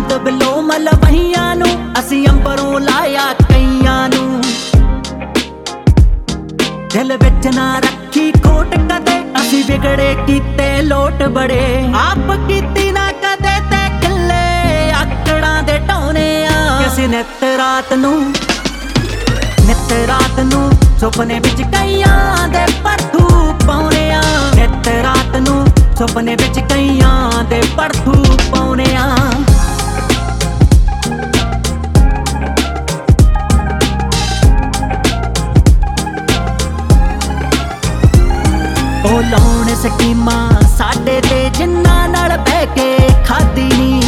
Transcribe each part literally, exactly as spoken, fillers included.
ਚਾਂਦ ਬਿਲੋ ਮਲਵਈਆਂ ਨੂੰ ਅਸੀਂ ਅੰਬਰੋਂ ਲਾਇਆ ਕਈਆਂ ਨੂੰ। ਦਿਲ ਵਿੱਚ ਨਾ ਰੱਖੀ ਖੋਟ ਕਦੇ ਅਸੀਂ ਵਿਗੜੇ ਕੀਤੇ ਲੋਟ ਬੜੇ। ਆਪ ਕੀਤੀ ਨਾ ਕਦੇ ਤੇ ਕਿੱਲੇ ਆਕੜਾਂ ਦੇ ਢਾਉਣੇ ਆ। ਅਸੀਂ ਨਿੱਤ ਰਾਤ ਨੂੰ ਨਿੱਤ ਰਾਤ ਨੂੰ ਸੁਪਨੇ ਵਿੱਚ ਕਈਆਂ ਦੇ ਪਰਥੂ ਪਾਉਣੇ ਆ। ਨਿੱਤ ਰਾਤ ਨੂੰ ਸੁਪਨੇ ਵਿੱਚ ਕਈਆਂ ਦੇ ਪਰਥੂ ਪਾਉਣੇ ਆ। ਉਹ ਲਾਉਣ ਸਕੀਮਾਂ ਸਾਡੇ ਤੇ ਜਿੰਨਾਂ ਨਾਲ ਬਹਿ ਕੇ ਖਾਦੀ ਨੀ।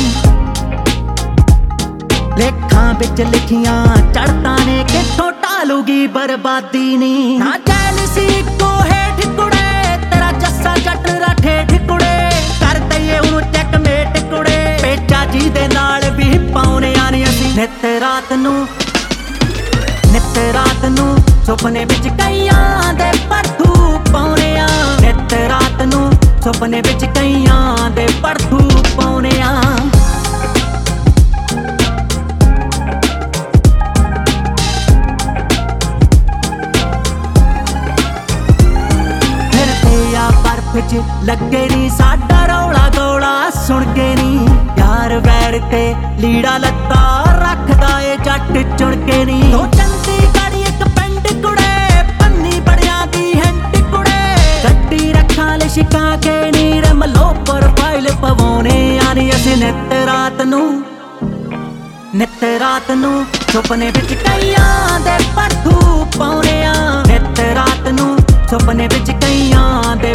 ਲੇਖਾਂ ਵਿੱਚ ਲਿਖੀਆਂ ਚੜ੍ਹਤਾਂ ਨੇ ਕਿੱਥੋਂ ਟਾਲੂਗੀ ਬਰਬਾਦੀ ਨੀ। ਨਾ ਜੈਲ ਸੀ ਇੱਕੋ ਹੇਠ ਕੁੜੇ ਤੇਰਾ ਜੱਸਾ ਜੱਟ ਦਾ ਠੇਠ ਕੁੜੇ। ਕਰ ਦਈਏ ਉਹਨੂੰ ਚੈੱਕਮੇਟ ਕੁੜੇ ਪੇਚਾ ਜੀ ਦੇ ਨਾਲ ਵੀ ਪਾਉਣੇ ਆ ਨੀ ਅਸੀਂ। ਨਿੱਤ ਰਾਤ ਨੂੰ ਨਿੱਤ ਰਾਤ ਨੂੰ ਸੁਪਨੇ ਵਿੱਚ ਕਈਆਂ ਦੇ ਪਰਥੂ ਪਾਉਣੇ ਆ। ਨਿੱਤ ਰਾਤ ਨੂੰ ਸੁਪਨੇ ਵਿੱਚ ਕਈਆਂ ਦੇ ਪਰਥੂ ਪਾਉਣੇ ਆ। ਫਿਰਦੇ ਆ ਬਰਫ਼ 'ਚ ਲੱਗੇ ਨੀ ਸਾਡਾ ਰੌਲਾ ਗੋਲਾ ਸੁਣ ਕੇ ਨੀ। ਯਾਰ ਵੈਰ ਤੇ ਲੀੜਾ ਲੱਤਾ ਰੱਖਦਾ ਏ ਜੱਟ ਚੁਣ ਕੇ ਨੀ। ਦੋ ਚੰਡੀਗੜ੍ਹ ਇੱਕ ਪਿੰਡ ਕੁੜੇ ਪੰਨੀ ਬੜਿਆਂ ਦੀ ਹੈਂਟ ਕੁੜੇ। ਗੱਡੀ ਰੱਖਾਂ ਲੈ ਛਿਕਾ ਕੇ ਨੀ ਰਮਲੋ ਪ੍ਰੋਫਾਈਲ ਪਵਾਉਣੇ ਆ ਨੀ ਅਸੀਂ। ਨਿੱਤ ਰਾਤ ਨੂੰ ਨਿੱਤ ਰਾਤ ਨੂੰ ਸੁਪਨੇ ਵਿੱਚ ਕਈਆਂ ਦੇ ਪਰਥੂ ਪਾਉਣੇ ਆ। ਨਿੱਤ ਰਾਤ ਨੂੰ ਸੁਪਨੇ ਵਿੱਚ ਕਈਆਂ ਦੇ